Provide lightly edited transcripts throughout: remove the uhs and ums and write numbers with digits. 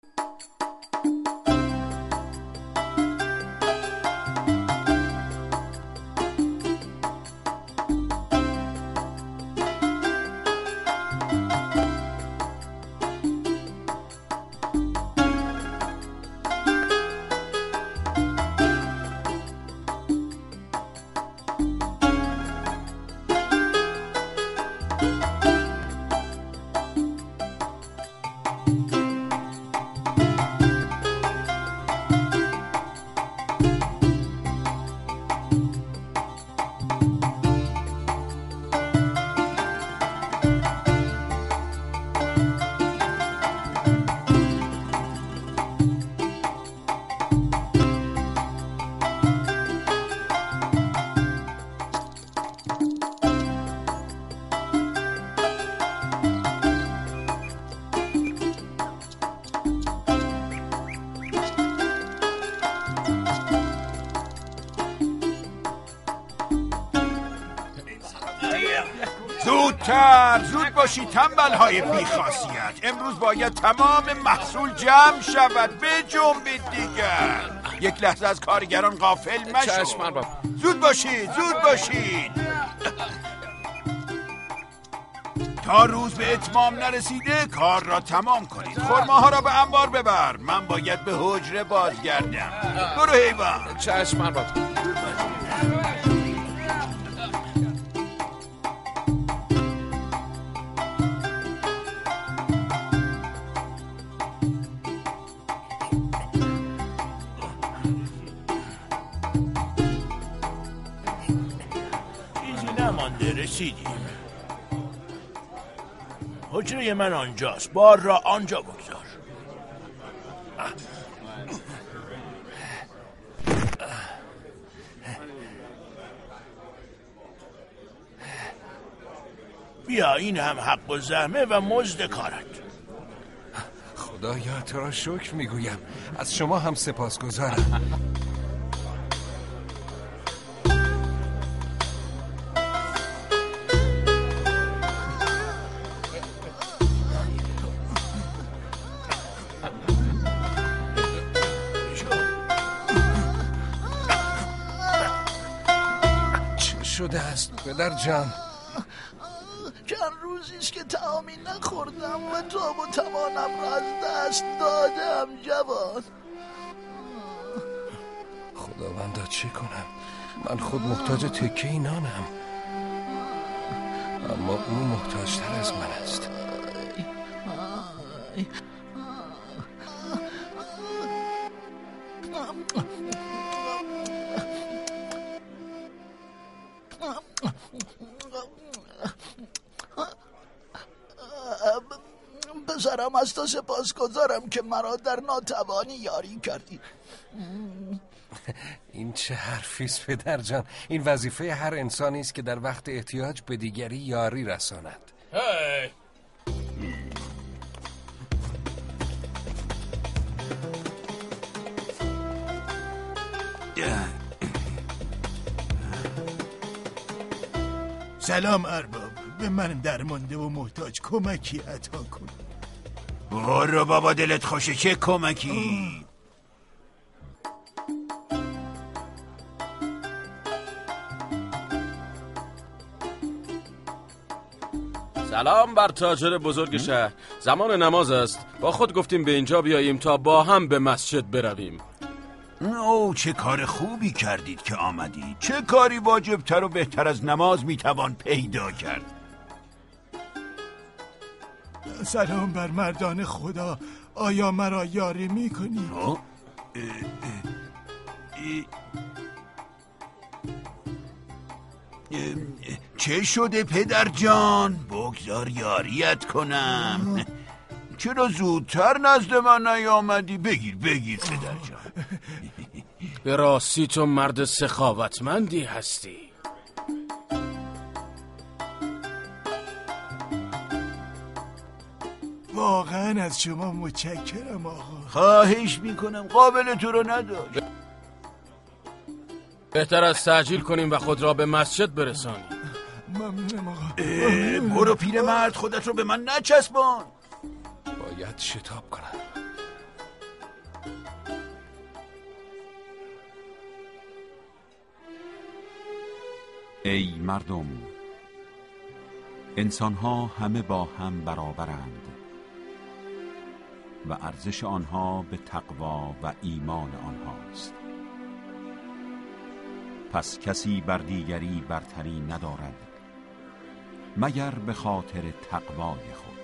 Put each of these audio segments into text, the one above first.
زود باشید تنبل‌های بی‌خاصیت. امروز باید تمام محصول جمع شود. بجنبید دیگر. یک لحظه از کارگران غافل مشو. چشم ارباب. زود باشید. تا روز به اتمام نرسیده کار را تمام کنید. خرماها را به انبار ببر. من باید به حجره بازگردم. برو حیوان. چشم ارباب. رسیدیم. حجره من آنجاست. بار را آنجا بگذار. بیا این هم حق و زحمه و مزد کارت. خدایا تو را شکر میگویم. از شما هم سپاسگزارم. شده است پدر جان؟ چند روزیست که طعامی نخوردم و تاب و توانم را از دست دادم جوان. خداوندا چه کنم؟ من خود محتاج تکه نانم، اما او محتاجتر از من است. پسرم از تو سپاسگزارم که مرا در ناتوانی یاری کردی. این چه حرفیست پدر جان؟ این وظیفه هر انسانی است که در وقت احتیاج به دیگری یاری رساند. سلام ارباب. به من درمانده و محتاج کمکی عطا کن. برو بابا دلت خوشه. چه کمکی؟ سلام بر تاجر بزرگ شهر. زمان نماز است. با خود گفتیم به اینجا بیاییم تا با هم به مسجد برویم. او چه کار خوبی کردید که آمدید. چه کاری واجبتر و بهتر از نماز میتوان پیدا کرد. سلام بر مردان خدا. آیا مرا یاری میکنید؟ چه شده پدر جان؟ بگذار یاریت کنم. چرا زودتر نزد من نیامدی؟ بگیر پدر جان. به راستی تو مرد سخاوتمندی هستی. واقعا از شما متشکرم آقا. خواهش میکنم. قابل تو رو نداشت. بهتر از تعجیل کنیم و خود را به مسجد برسانیم. ممنونم آقا. برو پیرمرد، خودت رو به من نچسبان. باید شتاب کنم. ای مردم، انسانها همه با هم برابرند و ارزش آنها به تقوا و ایمان آنهاست. پس کسی بر دیگری برتری ندارد مگر به خاطر تقوای خود.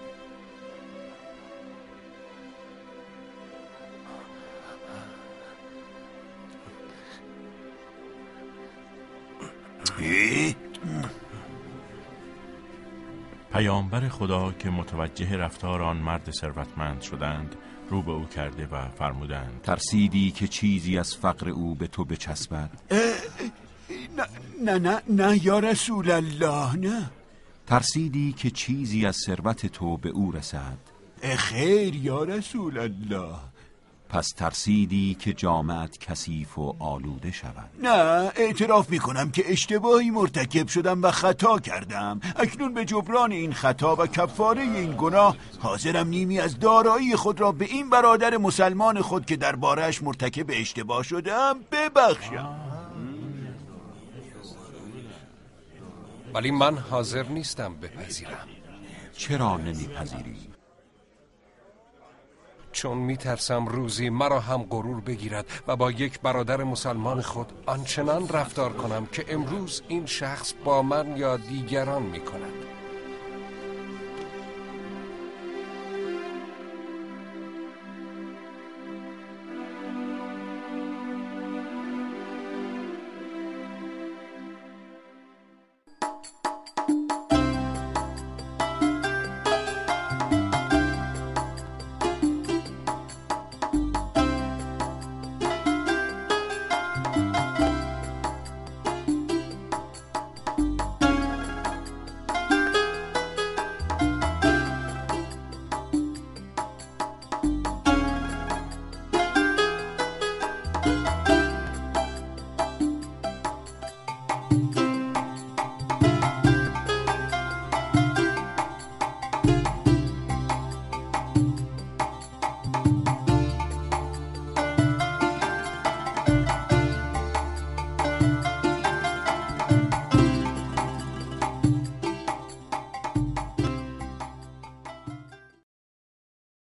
پیامبر خدا که متوجه رفتار آن مرد ثروتمند شدند رو به او کرده و فرمودند: ترسیدی که چیزی از فقر او به تو بچسبد؟ نه یا رسول الله، نه. ترسیدی که چیزی از ثروت تو به او رسد؟ خیر یا رسول الله. پس ترسیدی که جامعت کثیف و آلوده شود؟ نه، اعتراف میکنم که اشتباهی مرتکب شدم و خطا کردم. اکنون به جبران این خطا و کفاره این گناه حاضرم نیمی از دارایی خود را به این برادر مسلمان خود که درباره‌اش مرتکب اشتباه شدم ببخشم. ولی من حاضر نیستم بپذیرم. چرا نمیپذیری؟ چون میترسم روزی مرا هم غرور بگیرد و با یک برادر مسلمان خود آنچنان رفتار کنم که امروز این شخص با من یا دیگران میکند.